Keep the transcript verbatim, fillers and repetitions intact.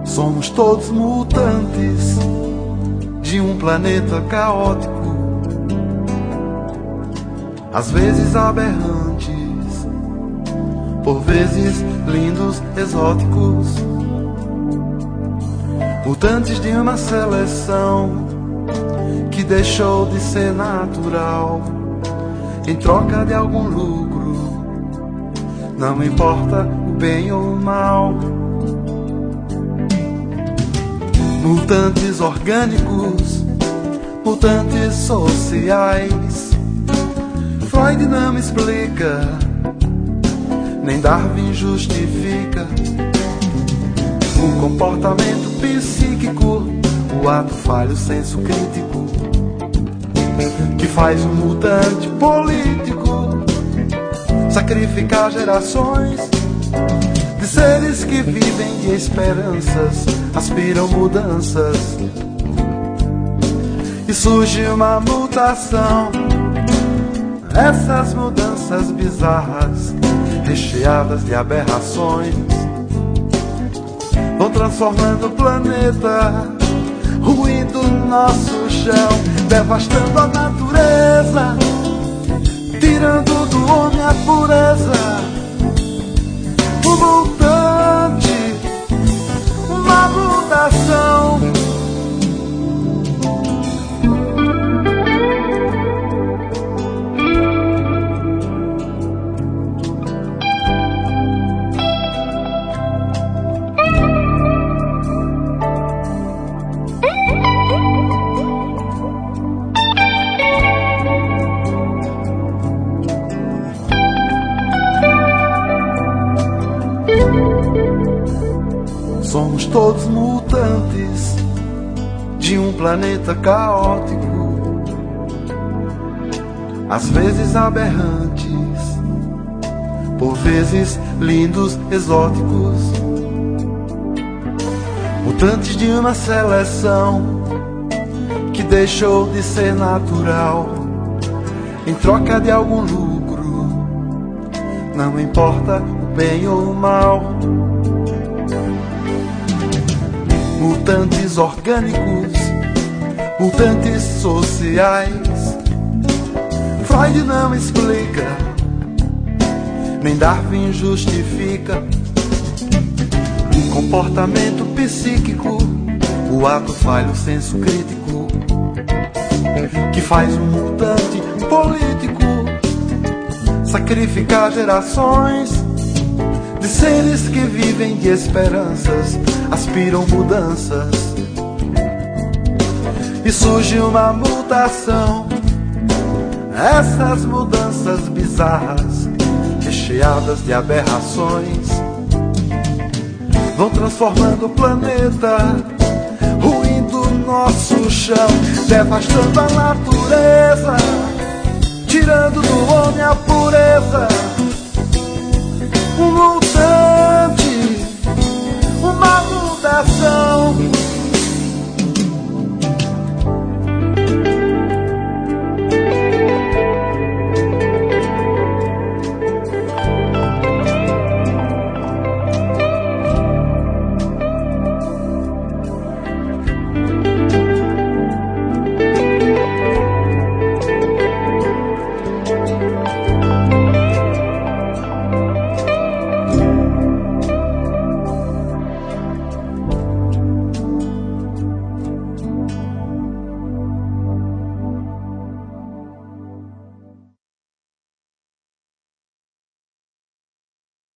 Somos todos mutantes de um planeta caótico, às vezes aberrantes, por vezes lindos, exóticos. Mutantes de uma seleção que deixou de ser natural em troca de algum lucro, não importa o bem ou o mal. Mutantes orgânicos, mutantes sociais. Freud não explica, nem Darwin justifica o comportamento psíquico, o ato falho, o senso crítico, que faz um mutante político sacrificar gerações de seres que vivem de esperanças, aspiram mudanças. E surge uma mutação, essas mudanças bizarras, recheadas de aberrações, vão transformando o planeta, ruindo nosso chão, devastando a natureza, tirando do homem a pureza. Um mutante, uma mutação. Somos todos mutantes de um planeta caótico, às vezes aberrantes, por vezes lindos, exóticos. Mutantes de uma seleção que deixou de ser natural em troca de algum lucro, não importa o bem ou o mal. Mutantes orgânicos, mutantes sociais. Freud não explica, nem Darwin justifica o comportamento psíquico, o ato falho, o senso crítico, que faz um mutante político sacrificar gerações de seres que vivem de esperanças, aspiram mudanças. E surge uma mutação, essas mudanças bizarras, recheadas de aberrações, vão transformando o planeta, ruindo nosso chão, devastando a natureza, tirando do homem a pureza. Um mutante, uma mudação.